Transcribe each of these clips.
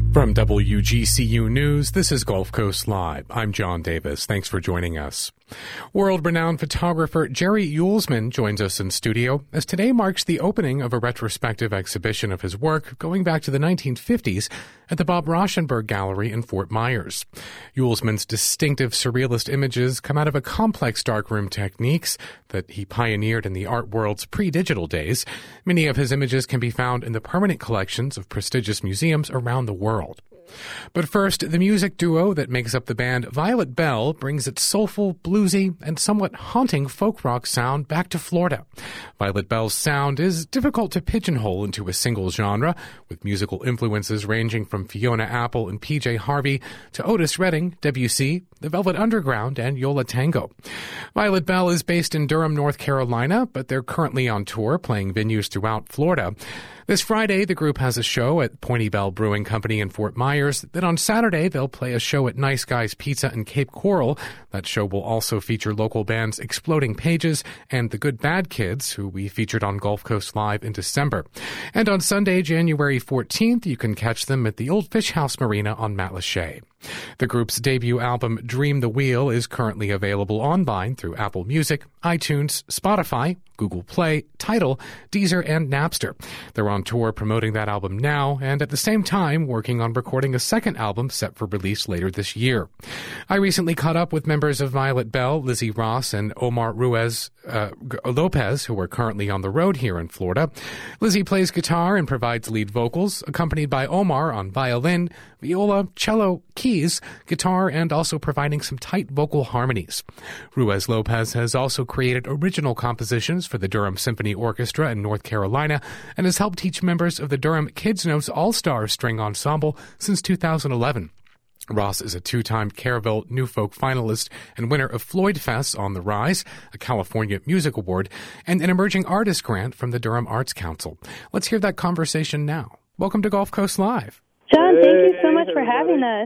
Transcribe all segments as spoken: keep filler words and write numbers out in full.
From W G C U News, this is Gulf Coast Live. I'm John Davis. Thanks for joining us. World-renowned photographer Jerry Uelsmann joins us in studio as today marks the opening of a retrospective exhibition of his work going back to the nineteen fifties at the Bob Rauschenberg Gallery in Fort Myers. Uelsmann's distinctive surrealist images come out of a complex darkroom techniques that he pioneered in the art world's pre-digital days. Many of his images can be found in the permanent collections of prestigious museums around the world. But first, the music duo that makes up the band Violet Bell brings its soulful, bluesy, and somewhat haunting folk rock sound back to Florida. Violet Bell's sound is difficult to pigeonhole into a single genre, with musical influences ranging from Fiona Apple and P J Harvey to Otis Redding, Debussy, the Velvet Underground, and Yo La Tengo. Violet Bell is based in Durham, North Carolina, but they're currently on tour playing venues throughout Florida. This Friday, the group has a show at Pointy Bell Brewing Company in Fort Myers. Then on Saturday, they'll play a show at Nice Guys Pizza in Cape Coral. That show will also feature local bands Exploding Pages and the Good Bad Kids, who we featured on Gulf Coast Live in December. And on Sunday, January fourteenth, you can catch them at the Old Fish House Marina on Matlacha. The group's debut album, Dream the Wheel, is currently available online through Apple Music, iTunes, Spotify, Google Play, Tidal, Deezer, and Napster. They're on tour promoting that album now, and at the same time working on recording a second album set for release later this year. I recently caught up with members of Violet Bell, Lizzie Ross, and Omar Ruiz uh, Lopez, who are currently on the road here in Florida. Lizzie plays guitar and provides lead vocals, accompanied by Omar on violin, viola, cello, keys, guitar, and also providing some tight vocal harmonies. Ruiz Lopez has also created original compositions for the Durham Symphony Orchestra in North Carolina and has helped teach members of the Durham Kids Notes All-Star String Ensemble since two thousand eleven. Ross is a two-time Caraville New Folk finalist and winner of Floyd Fest on the Rise, a California Music Award, and an Emerging Artist Grant from the Durham Arts Council. Let's hear that conversation now. Welcome to Gulf Coast Live. John, thank you so much for having us.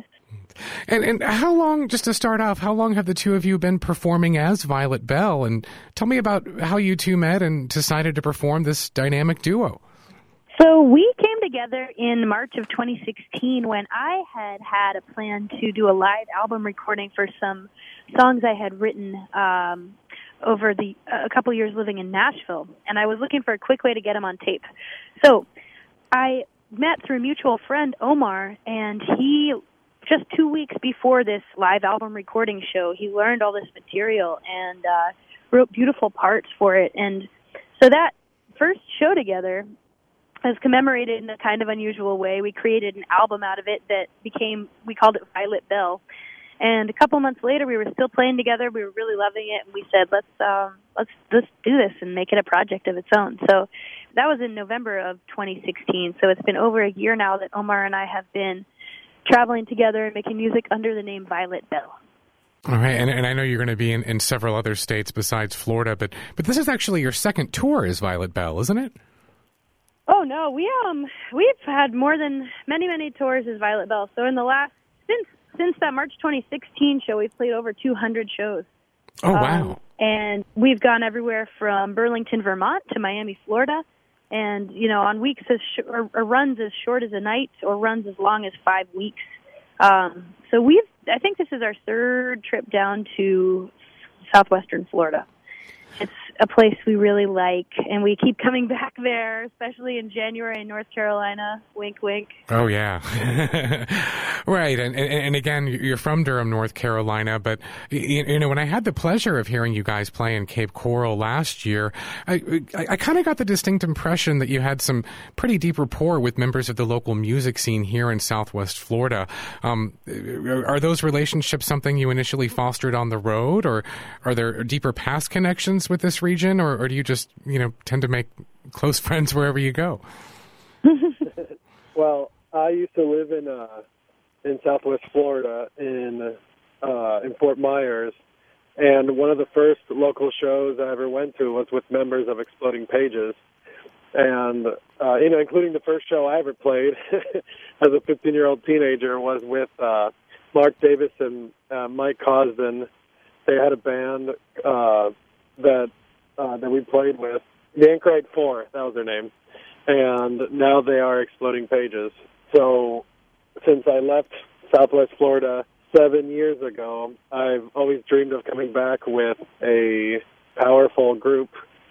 And and how long, just to start off, how long have the two of you been performing as Violet Bell? And tell me about how you two met and decided to perform this dynamic duo. So we came together in March of twenty sixteen when I had had a plan to do a live album recording for some songs I had written um, over the a couple years living in Nashville, and I was looking for a quick way to get them on tape. So I met through a mutual friend, Omar, and he, just two weeks before this live album recording show, he learned all this material and uh, wrote beautiful parts for it. And so that first show together was commemorated in a kind of unusual way. We created an album out of it that became, we called it Violet Bell. And a couple months later, we were still playing together. We were really loving it, and we said, let's um, let's let's do this and make it a project of its own. So that was in November of twenty sixteen. So it's been over a year now that Omar and I have been traveling together and making music under the name Violet Bell. All right, and, and I know you're going to be in, in several other states besides Florida, but but this is actually your second tour as Violet Bell, isn't it? Oh no, we um we've had more than many many tours as Violet Bell. So in the last since. Since that March twenty sixteen show, we've played over two hundred shows. Oh, wow. Um, and we've gone everywhere from Burlington, Vermont to Miami, Florida. And, you know, on weeks as sh- or, or runs as short as a night or runs as long as five weeks. Um, so we've, I think this is our third trip down to southwestern Florida. It's a place we really like, and we keep coming back there, especially in January in North Carolina. Wink, wink. Oh, yeah. Right. And, and and again, you're from Durham, North Carolina, but, you, you know, when I had the pleasure of hearing you guys play in Cape Coral last year, I, I, I kind of got the distinct impression that you had some pretty deep rapport with members of the local music scene here in Southwest Florida. Um, are those relationships something you initially fostered on the road, or are there deeper past connections with this region, or, or do you just, you know, tend to make close friends wherever you go? Well, I used to live in uh, in Southwest Florida in uh, in Fort Myers, and one of the first local shows I ever went to was with members of Exploding Pages, and uh, you know, including the first show I ever played as a fifteen-year-old teenager was with uh, Mark Davis and uh, Mike Cosden. They had a band uh, that uh, that we played with, the Anchorite Four, that was their name, and now they are Exploding Pages. So since I left Southwest Florida seven years ago, I've always dreamed of coming back with a powerful group.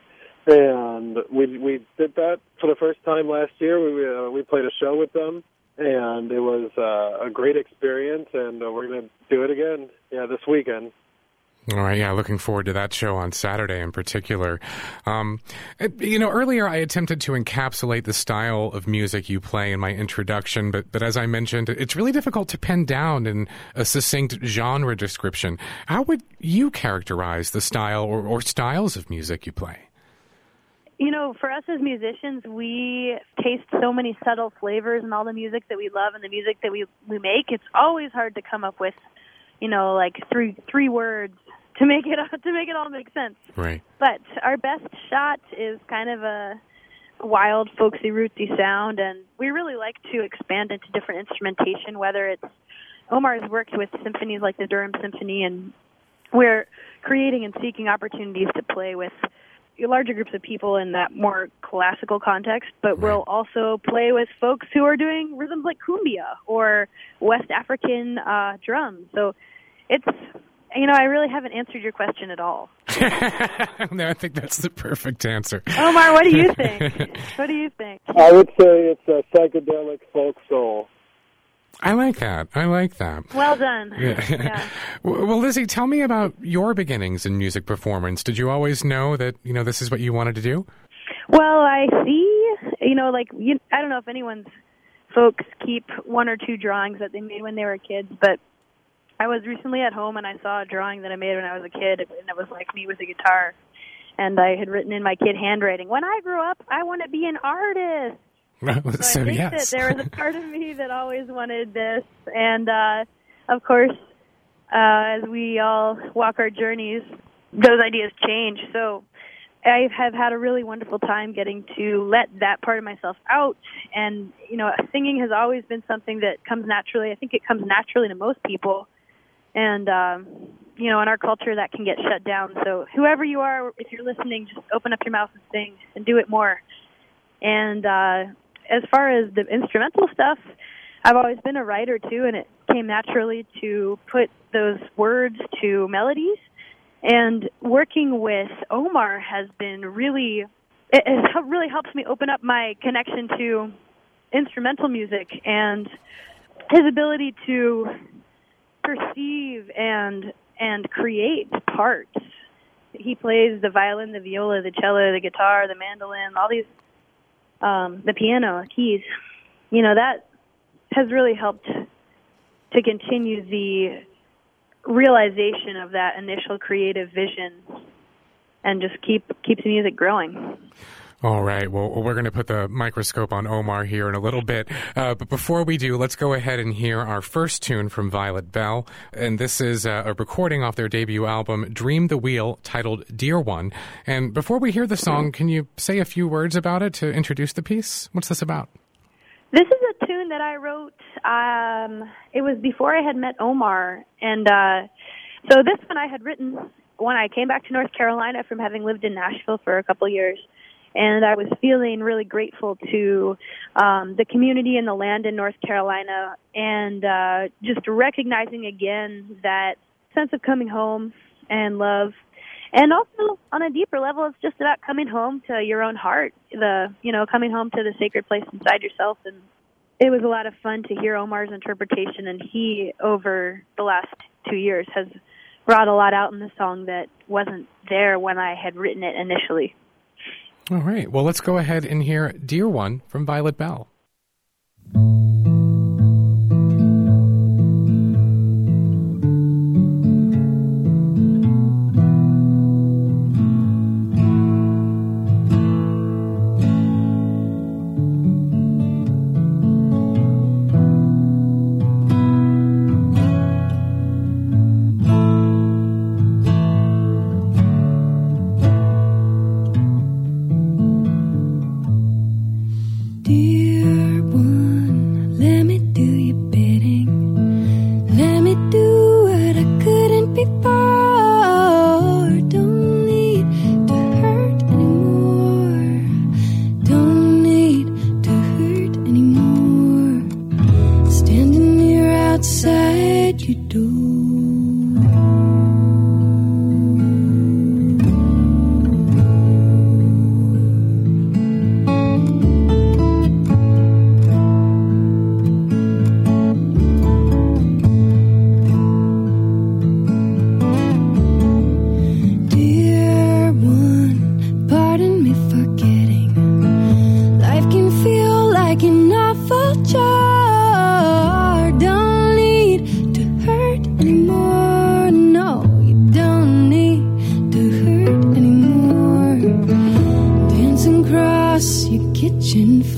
And we we did that for the first time last year. We uh, we played a show with them, and it was uh, a great experience, and uh, we're going to do it again, yeah, this weekend. All right, yeah, looking forward to that show on Saturday in particular. Um, you know, earlier I attempted to encapsulate the style of music you play in my introduction, but, but as I mentioned, it's really difficult to pin down in a succinct genre description. How would you characterize the style or, or styles of music you play? You know, for us as musicians, we taste so many subtle flavors in all the music that we love and the music that we we make. It's always hard to come up with, you know, like three three words to make it to make it all make sense. Right. But our best shot is kind of a wild, folksy, rootsy sound, and we really like to expand into different instrumentation. Whether it's Omar's worked with symphonies like the Durham Symphony, and we're creating and seeking opportunities to play with larger groups of people in that more classical context, but right. We'll also play with folks who are doing rhythms like cumbia or West African uh, drums. So it's, you know, I really haven't answered your question at all. No, I think that's the perfect answer. Omar, what do you think? What do you think? I would say it's a psychedelic folk soul. I like that. I like that. Well done. Yeah. Yeah. Well, Lizzie, tell me about your beginnings in music performance. Did you always know that, you know, this is what you wanted to do? Well, I see, you know, like, you, I don't know if anyone's folks keep one or two drawings that they made when they were kids, but I was recently at home and I saw a drawing that I made when I was a kid, and it was like me with a guitar. And I had written in my kid handwriting, when I grow up, I want to be an artist. So, so I think yes. that there was a part of me that always wanted this, and uh, of course, uh, as we all walk our journeys, those ideas change. So I have had a really wonderful time getting to let that part of myself out, and you know, singing has always been something that comes naturally. I think it comes naturally to most people, and um, you know, in our culture, that can get shut down. So whoever you are, if you're listening, just open up your mouth and sing, and do it more. And uh, as far as the instrumental stuff, I've always been a writer, too, and it came naturally to put those words to melodies. And working with Omar has been really, it, it really helps me open up my connection to instrumental music and his ability to perceive and and create parts. He plays the violin, the viola, the cello, the guitar, the mandolin, all these Um, the piano, keys, you know, that has really helped to continue the realization of that initial creative vision and just keep keep the music growing. All right. Well, we're going to put the microscope on Omar here in a little bit. Uh, but before we do, let's go ahead and hear our first tune from Violet Bell. And this is a, a recording off their debut album, Dream the Wheel, titled Dear One. And before we hear the song, can you say a few words about it to introduce the piece? What's this about? This is a tune that I wrote. Um, it was before I had met Omar. And uh, so this one I had written when I came back to North Carolina from having lived in Nashville for a couple years. And I was feeling really grateful to um, the community and the land in North Carolina, and uh, just recognizing again that sense of coming home and love. And also, on a deeper level, it's just about coming home to your own heart, the you know, coming home to the sacred place inside yourself. And it was a lot of fun to hear Omar's interpretation, and he, over the last two years, has brought a lot out in the song that wasn't there when I had written it initially. All right. Well, let's go ahead and hear Dear One from Violet Bell. Standing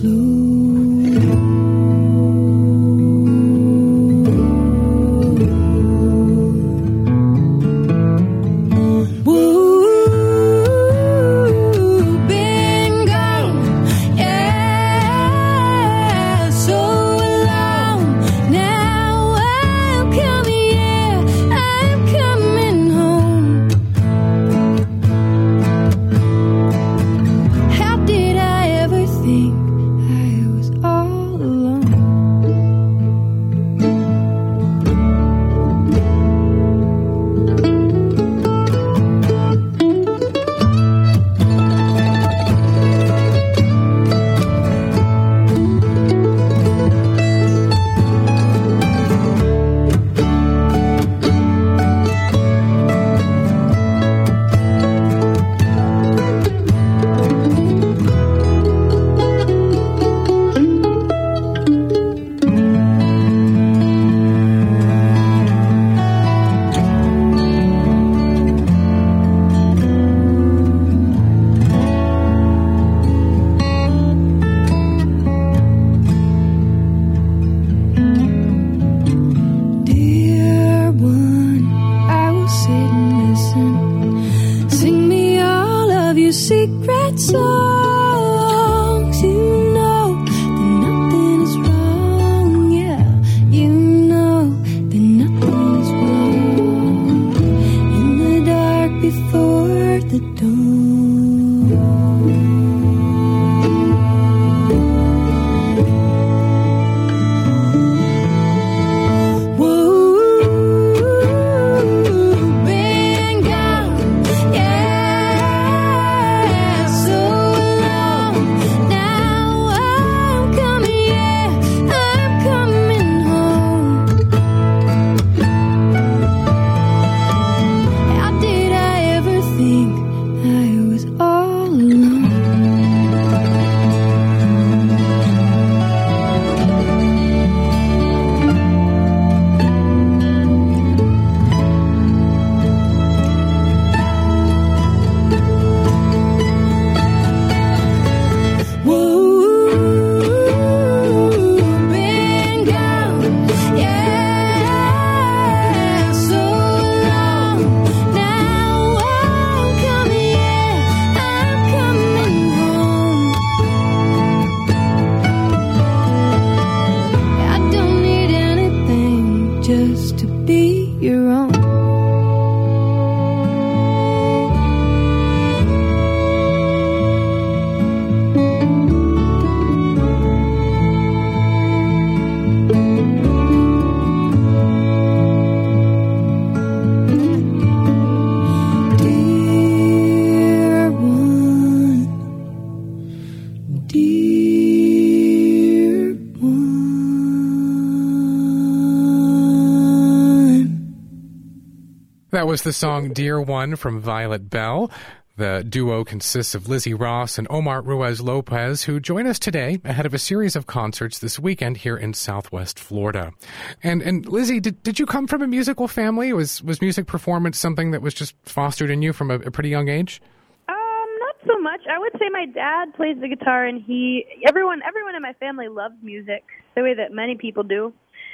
That was the song Dear One from Violet Bell. The duo consists of Lizzie Ross and Omar Ruiz Lopez, who join us today ahead of a series of concerts this weekend here in Southwest Florida. And and Lizzie, did did you come from a musical family? Was was music performance something that was just fostered in you from a, a pretty young age? Um, not so much. I would say my dad plays the guitar, and he everyone everyone in my family loves music the way that many people do.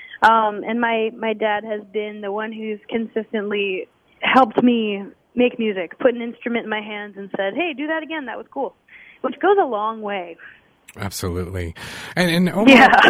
Um, and my, my dad has been the one who's consistently helped me make music, put an instrument in my hands and said, hey, do that again. That was cool, which goes a long way. Absolutely. And, and Omar,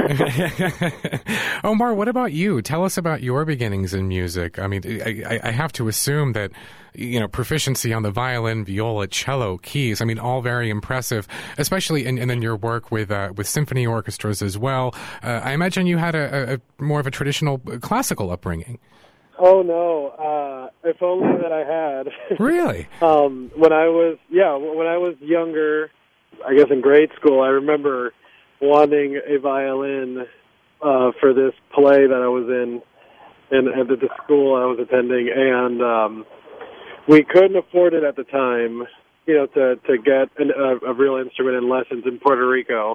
yeah. Omar, what about you? Tell us about your beginnings in music. I mean, I, I have to assume that, you know, proficiency on the violin, viola, cello, keys, I mean, all very impressive, especially in, in, in your work with uh, with symphony orchestras as well. Uh, I imagine you had a, a more of a traditional classical upbringing. Oh, no. Uh, if only that I had. Really? um, when I was, yeah, when I was younger, I guess in grade school, I remember wanting a violin uh, for this play that I was in, in at the school I was attending, and um, we couldn't afford it at the time, you know, to to get an, a, a real instrument in lessons in Puerto Rico.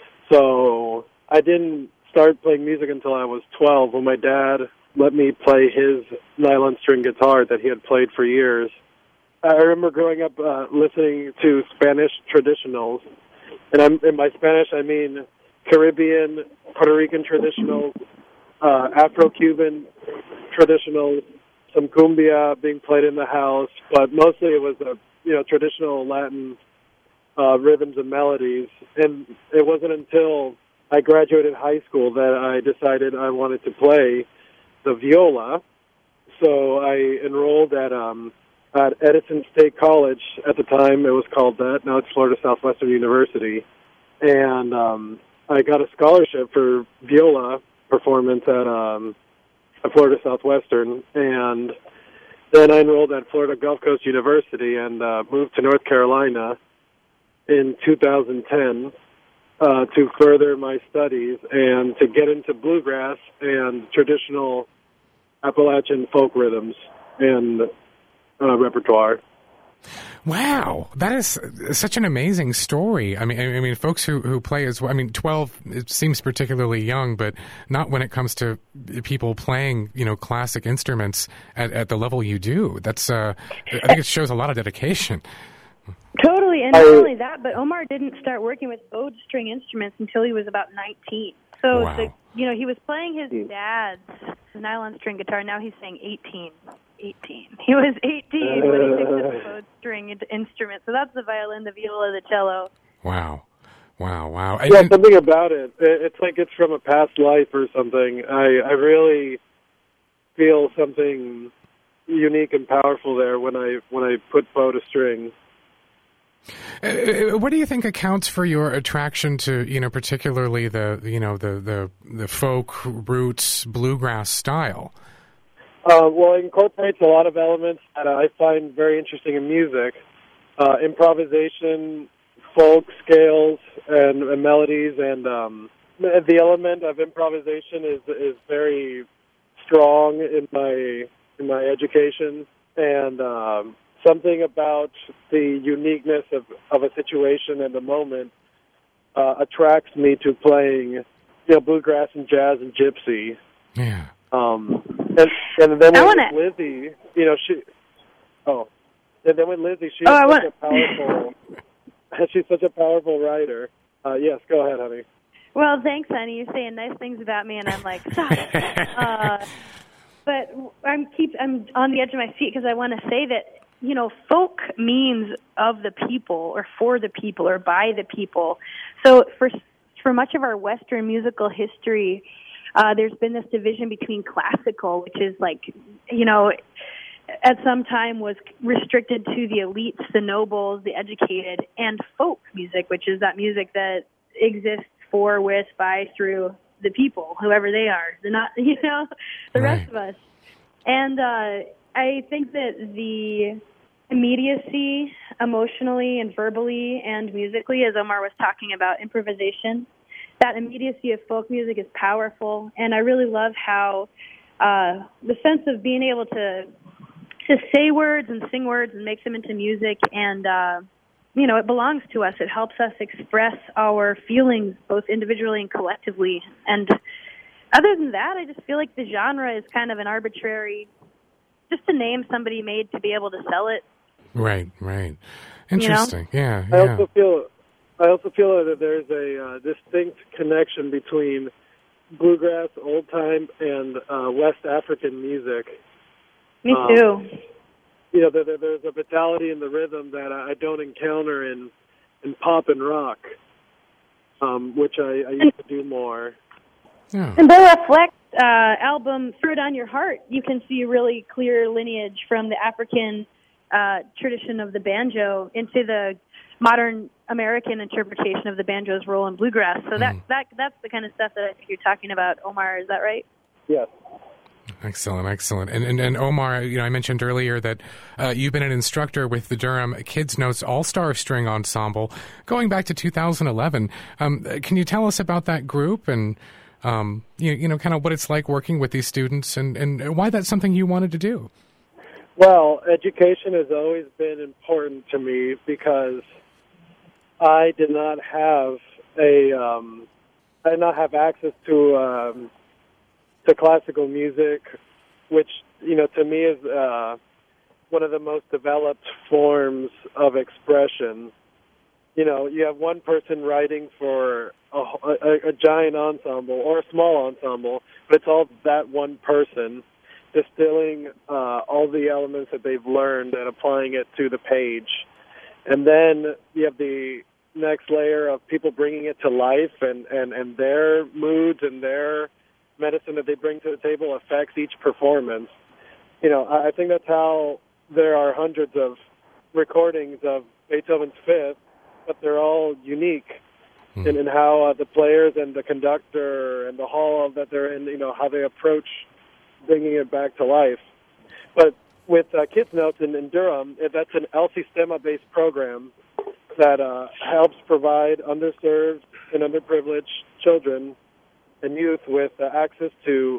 So I didn't start playing music until I was twelve, when my dad let me play his nylon string guitar that he had played for years. I remember growing up uh, listening to Spanish traditionals and I'm in by Spanish I mean Caribbean, Puerto Rican traditional, uh, Afro-Cuban traditional, some cumbia being played in the house, but mostly it was a you know traditional Latin uh, rhythms and melodies. And it wasn't until I graduated high school that I decided I wanted to play the viola. So I enrolled at um, at Edison State College at the time. It was called that. Now it's Florida Southwestern University, and um, I got a scholarship for viola performance at um, at Florida Southwestern, and then I enrolled at Florida Gulf Coast University and uh, moved to North Carolina in two thousand ten uh, to further my studies and to get into bluegrass and traditional Appalachian folk rhythms and uh, repertoire. Wow, that is such an amazing story. I mean, I mean, folks who, who play as well. I mean, twelve it seems particularly young, but not when it comes to people playing, you know, classic instruments at, at the level you do. That's, uh, I think it shows a lot of dedication. Totally, and not only that, but Omar didn't start working with bowed string instruments until he was about nineteen. So, wow. the, you know, he was playing his dad's nylon string guitar. Now he's saying eighteen. eighteen. He was eighteen when he picked up a bowed string instrument. So that's the violin, the viola, the cello. Wow. Wow, wow. Yeah, and, something about it. It's like it's from a past life or something. I, I really feel something unique and powerful there when I when I put bow to string. Uh, what do you think accounts for your attraction to, you know, particularly the, you know, the, the, the folk roots bluegrass style? Uh, well, it incorporates a lot of elements that I find very interesting in music. Uh, improvisation, folk scales, and, and melodies, and um, the element of improvisation is is very strong in my in my education, and um, something about the uniqueness of, of a situation and the moment uh, attracts me to playing, you know, bluegrass and jazz and gypsy. Yeah. Um, and, and then with wanna... Lizzie, you know, she, oh, and then with Lizzie, she's oh, such wanna... a powerful, she's such a powerful writer. Uh, yes, go ahead, honey. Well, thanks, honey. You're saying nice things about me, and I'm like, stop. uh, but I'm keep I'm on the edge of my seat because I want to say that, you know, folk means of the people or for the people or by the people. So for for much of our Western musical history, uh, there's been this division between classical, which is like, you know, at some time was restricted to the elites, the nobles, the educated, and folk music, which is that music that exists for, with, by, through the people, whoever they are. They're not, you know, the right. rest of us. And uh, I think that the immediacy, emotionally and verbally and musically, as Omar was talking about improvisation, that immediacy of folk music is powerful. And I really love how uh, the sense of being able to to say words and sing words and make them into music, and uh, you know, it belongs to us. It helps us express our feelings both individually and collectively. And other than that, I just feel like the genre is kind of an arbitrary, just a name somebody made to be able to sell it. Right, right. Interesting. You know? Yeah, I yeah. also feel, I also feel that there's a uh, distinct connection between bluegrass, old time, and uh, West African music. Me too. Um, you know, there, there's a vitality in the rhythm that I don't encounter in in pop and rock, um, which I, I used to do more. Yeah. In the Reflect uh, album, Throw It On Your Heart, you can see a really clear lineage from the African uh, tradition of the banjo into the modern American interpretation of the banjo's role in bluegrass. So that, mm. that that's the kind of stuff that I think you're talking about, Omar. Is that right? Yes. Excellent, excellent. And, and and Omar, you know, I mentioned earlier that uh, you've been an instructor with the Durham Kids Notes All-Star String Ensemble going back to two thousand eleven. Um, can you tell us about that group and, um, you, you know, kind of what it's like working with these students and, and why that's something you wanted to do? Well, education has always been important to me because I did not have a, um, I did not have access to um, to classical music, which, you know, to me is uh, one of the most developed forms of expression. you know, you have one person writing for a, a, a giant ensemble or a small ensemble, but it's all that one person distilling uh, all the elements that they've learned and applying it to the page. And then you have the next layer of people bringing it to life, and, and, and their moods and their medicine that they bring to the table affects each performance. You know, I think that's how there are hundreds of recordings of Beethoven's Fifth, but they're all unique mm. in, in how uh, the players and the conductor and the hall that they're in, you know, how they approach bringing it back to life. But with uh, Kids Notes in, in Durham, that's an El Sistema-based program that uh, helps provide underserved and underprivileged children and youth with uh, access to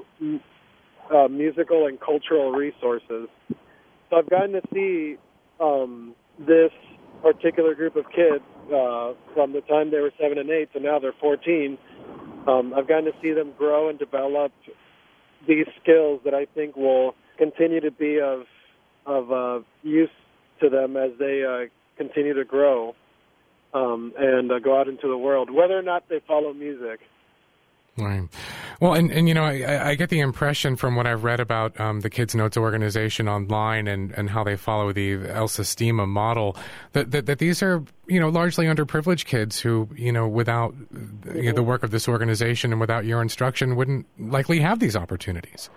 uh, musical and cultural resources. So I've gotten to see um, this particular group of kids uh, from the time they were seven and eight to now they're fourteen. Um, I've gotten to see them grow and develop these skills that I think will continue to be of of uh, use to them as they uh, continue to grow um, and uh, go out into the world, whether or not they follow music. Right. Well, and, and you know, I, I get the impression from what I've read about um, the Kids Notes organization online and, and how they follow the El Sistema model, that, that, that these are, you know, largely underprivileged kids who, you know, without you know, the work of this organization and without your instruction wouldn't likely have these opportunities.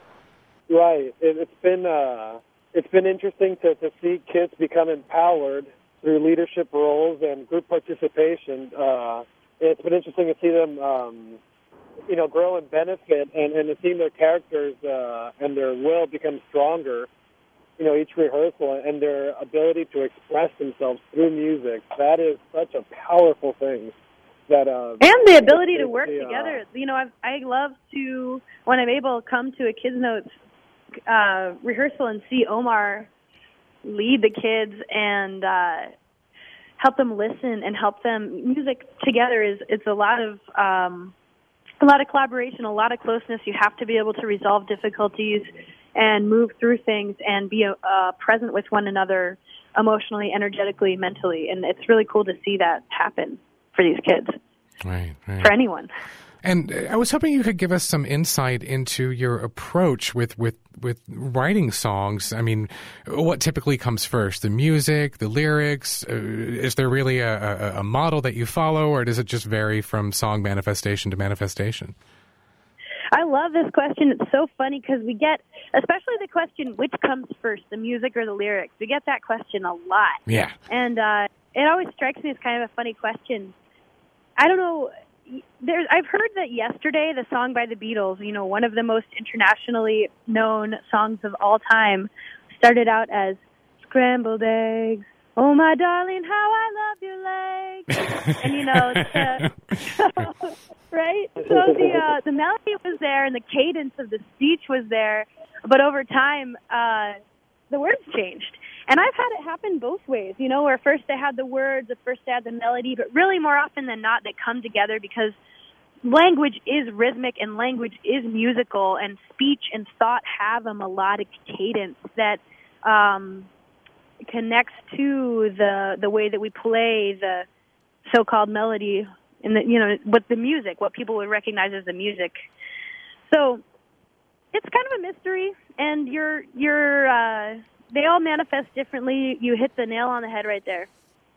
Right. It, it's been uh, it's been interesting to, to see kids become empowered through leadership roles and group participation. Uh, it's been interesting to see them um, you know, grow and benefit, and, and to see their characters uh, and their will become stronger, you know, each rehearsal, and their ability to express themselves through music. That is such a powerful thing. That uh, And the ability to work uh, together. You know, I've, I love to, when I'm able to come to a Kids Notes uh, rehearsal and see Omar lead the kids and uh, help them listen and help them. Music together is it's a lot of... Um, A lot of collaboration, a lot of closeness. You have to be able to resolve difficulties and move through things and be uh, present with one another emotionally, energetically, mentally. And it's really cool to see that happen for these kids, right, right. for anyone. And I was hoping you could give us some insight into your approach with, with, with writing songs. I mean, what typically comes first? The music, the lyrics? Uh, is there really a, a, a model that you follow, or does it just vary from song manifestation to manifestation? I love this question. It's so funny because we get, especially the question, which comes first, the music or the lyrics? We get that question a lot. Yeah. And uh, it always strikes me as kind of a funny question. I don't know. There's, I've heard that Yesterday, the song by the Beatles, you know, one of the most internationally known songs of all time, started out as scrambled eggs. Oh, my darling, how I love your legs. And, you know, the, right? So the uh, the melody was there and the cadence of the speech was there, but over time, uh, the words changed. And I've had it happen both ways, you know, where first they had the words, at first they had the melody, but really more often than not they come together because language is rhythmic and language is musical, and speech and thought have a melodic cadence that um, connects to the the way that we play the so-called melody in the, you know, with the music, what people would recognize as the music. So it's kind of a mystery, and you're you're. Uh, They all manifest differently. You hit the nail on the head right there.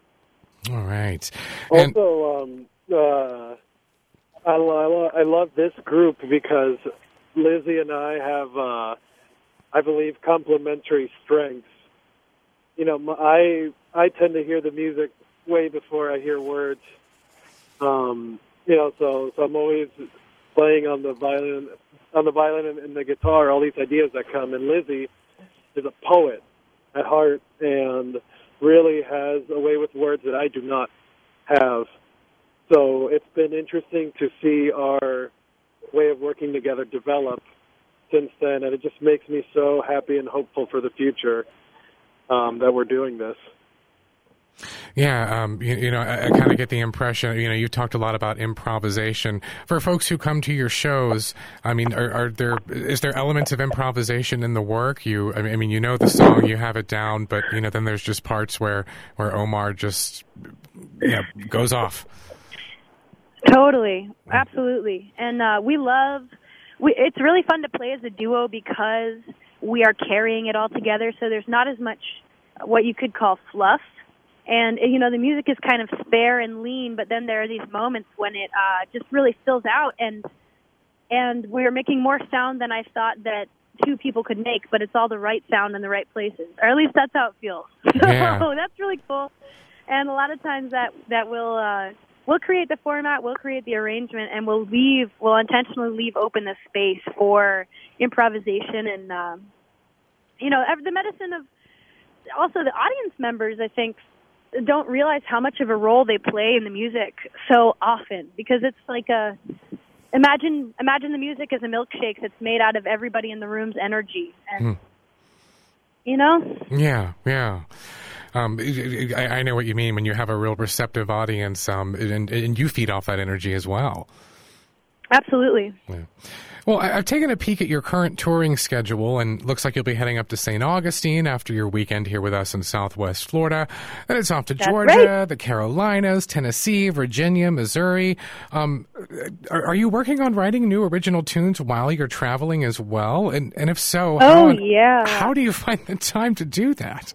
All right. And also, um, uh, I, lo- I love this group because Lizzie and I have, uh, I believe, complementary strengths. You know, I I tend to hear the music way before I hear words. Um, you know, so, so I'm always playing on the violin, on the violin and, and the guitar, all these ideas that come. And Lizzie is a poet at heart and really has a way with words that I do not have. So it's been interesting to see our way of working together develop since then, and it just makes me so happy and hopeful for the future um, that we're doing this. Yeah, um, you, you know, I, I kind of get the impression, you know, you talked a lot about improvisation. For folks who come to your shows, I mean, are, are there, is there elements of improvisation in the work? You, I mean, I mean, you know the song, you have it down, but, you know, then there's just parts where, where Omar just, you know, goes off. Totally. Absolutely. And uh, we love, we, it's really fun to play as a duo because we are carrying it all together, so there's not as much what you could call fluff. And, you know, the music is kind of spare and lean, but then there are these moments when it uh, just really fills out, and and we're making more sound than I thought that two people could make, but it's all the right sound in the right places, or at least that's how it feels. Yeah. So that's really cool. And a lot of times that, that will uh, we'll create the format, we'll create the arrangement, and we'll leave, we'll intentionally leave open the space for improvisation and, um, you know, the medicine of, also the audience members, I think, don't realize how much of a role they play in the music so often, because it's like a imagine imagine the music as a milkshake that's made out of everybody in the room's energy, and mm. you know. Yeah, yeah. Um, I, I know what you mean when you have a real receptive audience, um, and, and you feed off that energy as well. Absolutely. Yeah. Well, I've taken a peek at your current touring schedule, and looks like you'll be heading up to Saint Augustine after your weekend here with us in Southwest Florida. Then it's off to That's Georgia, right. the Carolinas, Tennessee, Virginia, Missouri. Um, are, are you working on writing new original tunes while you're traveling as well? And, and if so, oh, how, yeah. how do you find the time to do that?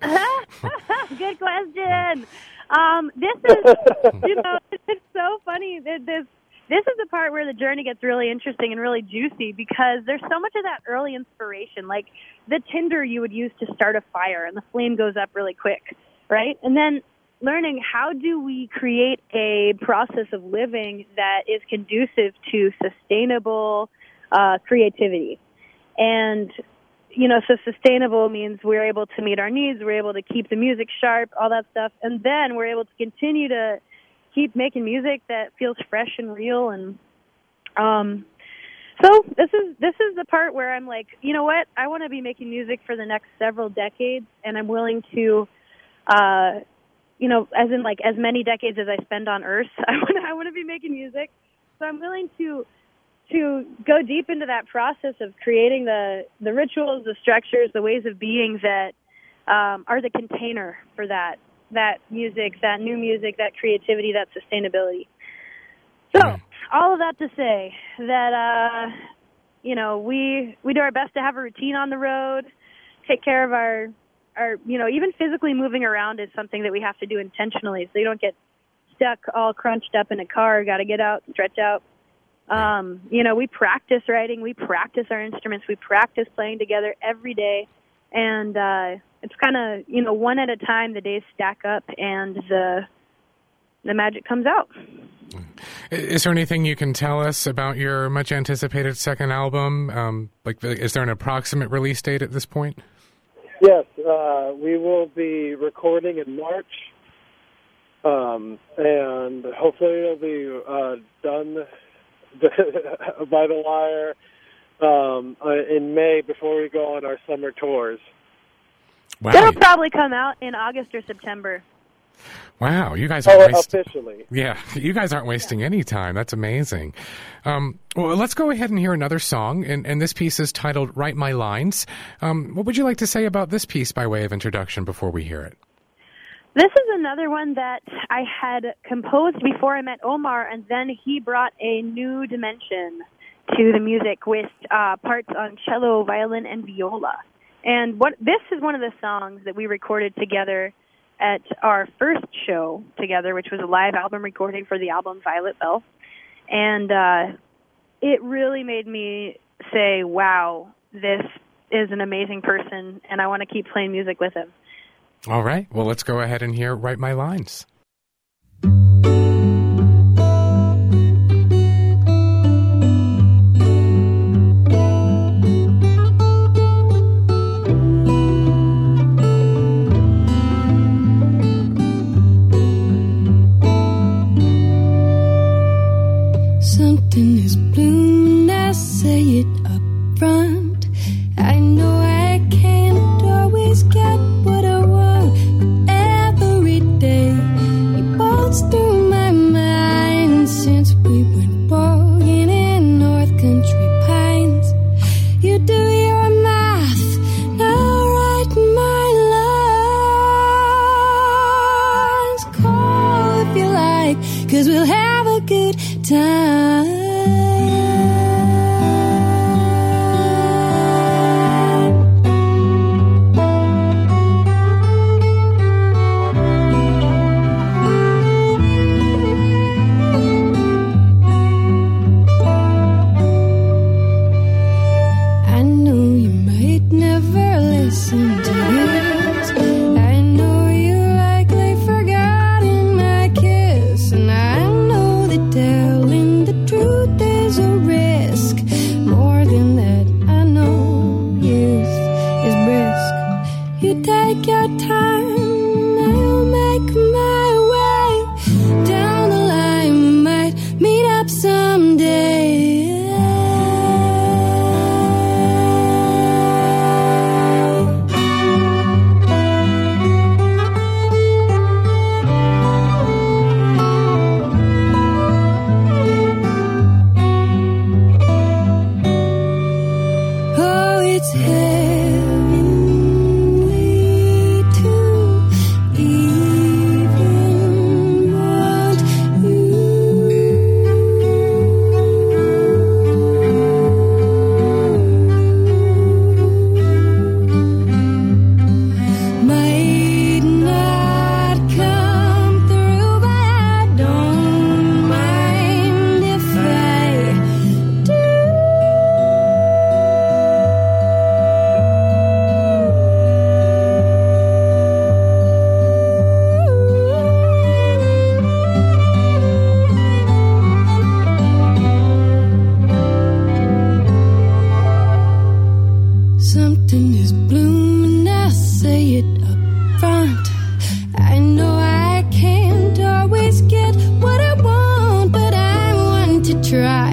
Good question. Um, this is, you know, it's so funny that this. This is the part where the journey gets really interesting and really juicy, because there's so much of that early inspiration, like the tinder you would use to start a fire, and the flame goes up really quick, right? And then learning how do we create a process of living that is conducive to sustainable uh, creativity. And, you know, so sustainable means we're able to meet our needs, we're able to keep the music sharp, all that stuff, and then we're able to continue to keep making music that feels fresh and real. And um, so this is this is the part where I'm like, you know what? I want to be making music for the next several decades, and I'm willing to, uh, you know, as in like as many decades as I spend on Earth. I want to I want to be making music, so I'm willing to to go deep into that process of creating the the rituals, the structures, the ways of being that um, are the container for that. that music, that new music, that creativity, that sustainability. So, yeah. all of that to say that, uh, you know, we we do our best to have a routine on the road, take care of our, our, you know, even physically moving around is something that we have to do intentionally, so you don't get stuck all crunched up in a car, got to get out, stretch out. Um, you know, we practice writing, we practice our instruments, we practice playing together every day, and, uh, it's kind of, you know, one at a time, the days stack up and the the magic comes out. Is there anything you can tell us about your much-anticipated second album? Um, like, is there an approximate release date at this point? Yes, uh, we will be recording in March, um, and hopefully it'll be uh, done by the wire um, in May before we go on our summer tours. Wow. It'll probably come out in August or September. Wow, you guys aren't oh, wasting, officially. Yeah, you guys aren't wasting any time. That's amazing. Um, well, let's go ahead and hear another song, and, and this piece is titled Write My Lines. Um, what would you like to say about this piece by way of introduction before we hear it? This is another one that I had composed before I met Omar, and then he brought a new dimension to the music with uh, parts on cello, violin, and viola. And what this is one of the songs that we recorded together at our first show together, which was a live album recording for the album Violet Bell. And uh, it really made me say, wow, this is an amazing person, and I want to keep playing music with him. All right. Well, let's go ahead and hear Write My Lines. Something is blue, now say it up front. I know I can't always get what I want, but every day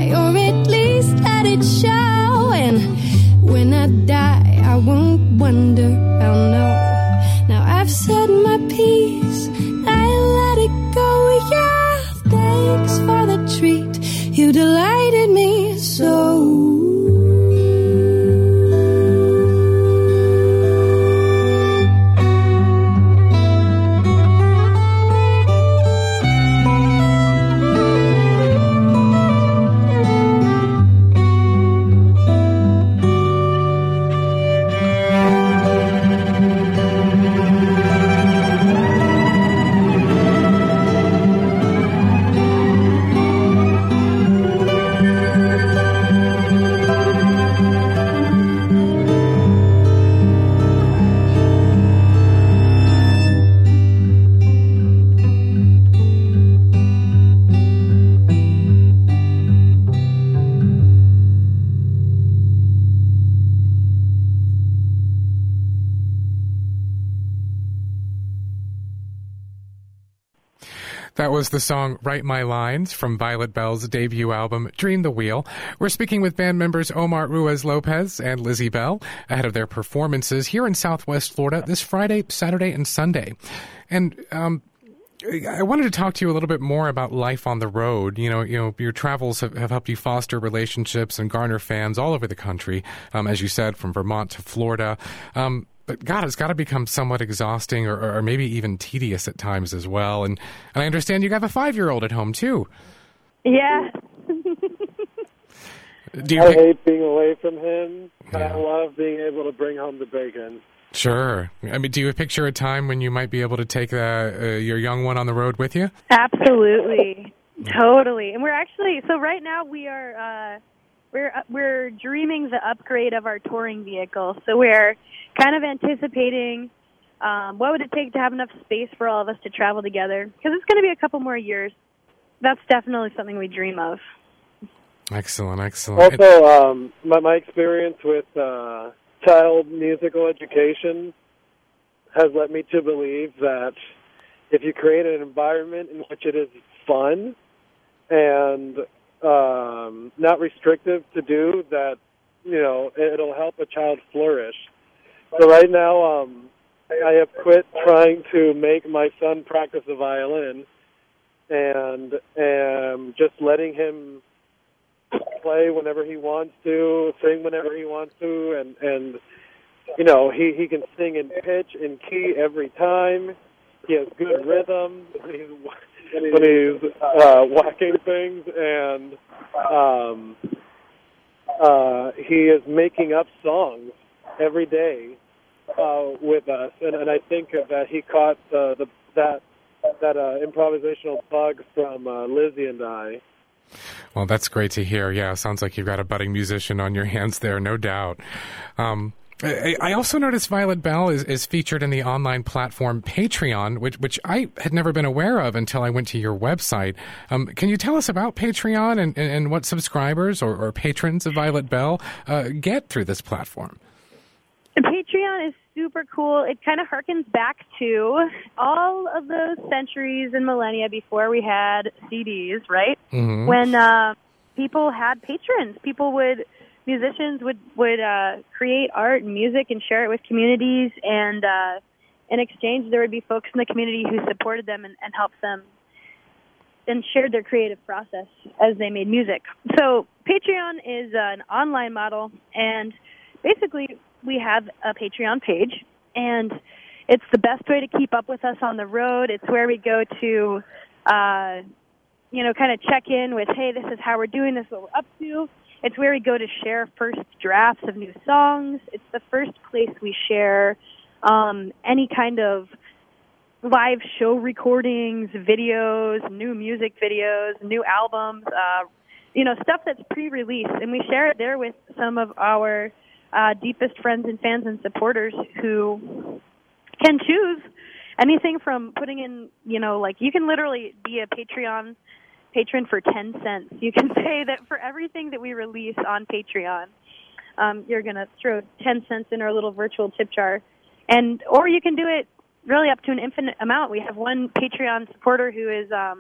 lie, or at least let it show. And when I die, I won't wonder, I'll know. Now I've said my piece, I let it go, yeah. Thanks for the treat, you delighted me so. That was the song Write My Lines from Violet Bell's debut album, Dream the Wheel. We're speaking with band members Omar Ruiz-Lopez and Lizzie Bell ahead of their performances here in Southwest Florida this Friday, Saturday, and Sunday. And um, I wanted to talk to you a little bit more about life on the road. You know, you know, your travels have, have helped you foster relationships and garner fans all over the country, um, as you said, from Vermont to Florida. Um, But God, it's got to become somewhat exhausting or, or maybe even tedious at times as well. And, and I understand you have a five-year-old at home, too. Yeah. Do you I pick- hate being away from him, but Yeah. I love being able to bring home the bacon. Sure. I mean, do you picture a time when you might be able to take the, uh, your young one on the road with you? Absolutely. Totally. And we're actually, so right now we are, uh, we're, we're dreaming the upgrade of our touring vehicle. So we're kind of anticipating um, what would it take to have enough space for all of us to travel together, because it's going to be a couple more years. That's definitely something we dream of. Excellent, excellent. Also, um, my, my experience with uh, child musical education has led me to believe that if you create an environment in which it is fun and um, not restrictive to do, that, you know, it'll help a child flourish. So right now, um, I have quit trying to make my son practice the violin and am just letting him play whenever he wants to, sing whenever he wants to, and, and you know, he, he can sing in pitch, in key every time. He has good rhythm when he's, when he's uh, whacking things, and um, uh, he is making up songs every day uh, with us, and, and I think that he caught uh, the that that uh, improvisational bug from uh, Lizzie and I. Well, that's great to hear. Yeah, sounds like you've got a budding musician on your hands there, no doubt. Um, I, I also noticed Violet Bell is, is featured in the online platform Patreon, which which I had never been aware of until I went to your website. Um, can you tell us about Patreon and, and, and what subscribers or, or patrons of Violet Bell uh, get through this platform? Patreon is super cool. It kind of harkens back to all of those centuries and millennia before we had C Ds, right? Mm-hmm. When uh, people had patrons, people would, musicians would would uh, create art and music and share it with communities, and uh, in exchange, there would be folks in the community who supported them and, and helped them and shared their creative process as they made music. So Patreon is uh, an online model, and basically we have a Patreon page, and it's the best way to keep up with us on the road. It's where we go to, uh, you know, kind of check in with, hey, this is how we're doing, this is what we're up to. It's where we go to share first drafts of new songs. It's the first place we share um, any kind of live show recordings, videos, new music videos, new albums, uh, you know, stuff that's pre-released. And we share it there with some of our uh, deepest friends and fans and supporters who can choose anything from putting in, you know, like you can literally be a Patreon patron for ten cents. You can say that for everything that we release on Patreon, um, you're going to throw ten cents in our little virtual tip jar. And, or you can do it really up to an infinite amount. We have one Patreon supporter who is um,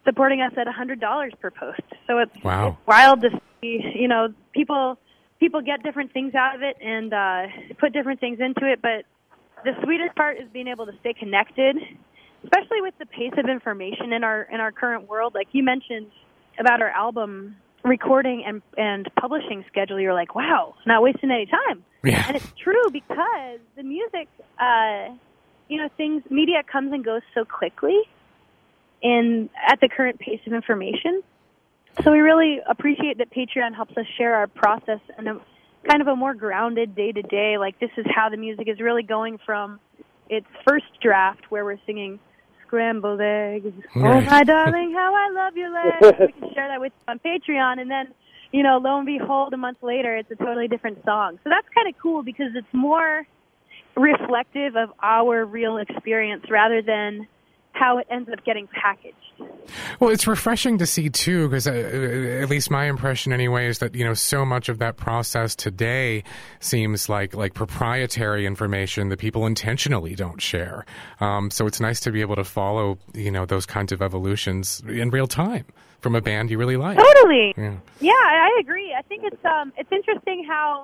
supporting us at one hundred dollars per post. So it's, wow. it's wild to see, you know, people people get different things out of it and uh, put different things into it, but the sweetest part is being able to stay connected, especially with the pace of information in our in our current world. Like you mentioned about our album recording and, and publishing schedule, you're like, wow, not wasting any time. Yeah. And it's true because the music, uh, you know, things, media comes and goes so quickly in at the current pace of information. So we really appreciate that Patreon helps us share our process in a kind of a more grounded day-to-day, like this is how the music is really going from its first draft where we're singing scrambled eggs, oh my darling, how I love your legs. We can share that with you on Patreon, and then, you know, lo and behold, a month later, it's a totally different song. So that's kind of cool because it's more reflective of our real experience rather than how it ends up getting packaged. Well, it's refreshing to see, too, because uh, at least my impression anyway is that, you know, so much of that process today seems like like proprietary information that people intentionally don't share. Um, so it's nice to be able to follow, you know, those kinds of evolutions in real time from a band you really like. Totally. Yeah, yeah I agree. I think it's um, it's interesting how,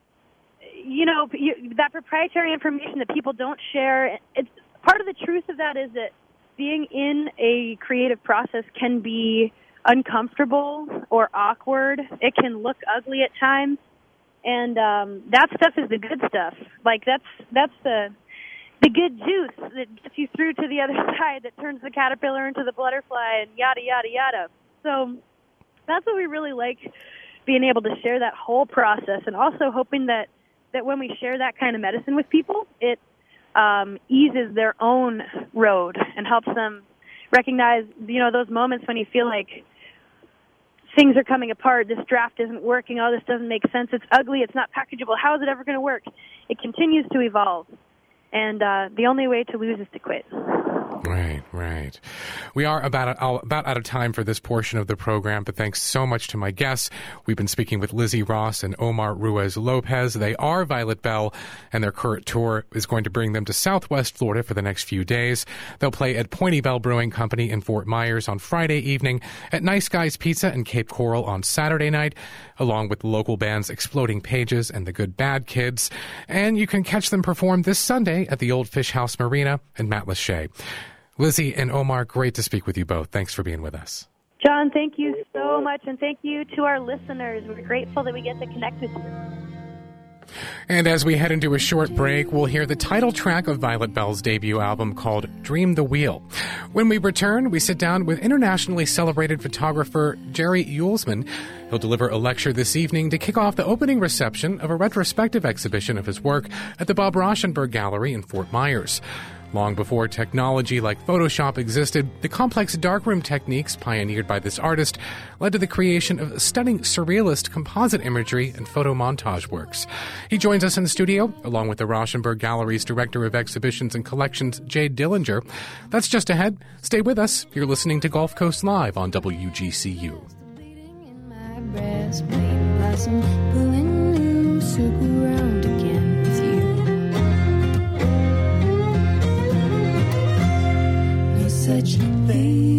you know, you, that proprietary information that people don't share, it's part of the truth of that is that being in a creative process can be uncomfortable or awkward. It can look ugly at times, and um, that stuff is the good stuff. Like that's that's the the good juice that gets you through to the other side, that turns the caterpillar into the butterfly, and yada yada yada. So that's what we really like, being able to share that whole process, and also hoping that that when we share that kind of medicine with people, it Um, eases their own road and helps them recognize, you know, those moments when you feel like things are coming apart, this draft isn't working, oh, this doesn't make sense, it's ugly, it's not packageable, how is it ever going to work? It continues to evolve, and uh, the only way to lose is to quit. Right, right. We are about about out of time for this portion of the program, but thanks so much to my guests. We've been speaking with Lizzie Ross and Omar Ruiz Lopez. They are Violet Bell, and their current tour is going to bring them to Southwest Florida for the next few days. They'll play at Pointy Bell Brewing Company in Fort Myers on Friday evening, at Nice Guys Pizza in Cape Coral on Saturday night, along with local bands Exploding Pages and the Good Bad Kids. And you can catch them perform this Sunday at the Old Fish House Marina in Matlacha. Lizzie and Omar, great to speak with you both. Thanks for being with us. John, thank you so much, and thank you to our listeners. We're grateful that we get to connect with you. And as we head into a short break, we'll hear the title track of Violet Bell's debut album called Dream the Wheel. When we return, we sit down with internationally celebrated photographer Jerry Uelsmann. He'll deliver a lecture this evening to kick off the opening reception of a retrospective exhibition of his work at the Bob Rauschenberg Gallery in Fort Myers. Long before technology like Photoshop existed, the complex darkroom techniques pioneered by this artist led to the creation of stunning surrealist composite imagery and photo montage works. He joins us in the studio, along with the Rauschenberg Gallery's Director of Exhibitions and Collections, Jade Dillinger. That's just ahead. Stay with us. You're listening to Gulf Coast Live on W G C U. Such a